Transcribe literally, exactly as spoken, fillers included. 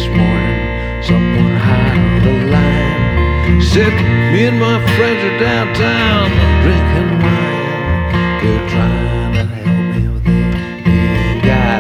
this morning, someone high on the line said, me and my friends are downtown drinking wine. They're trying to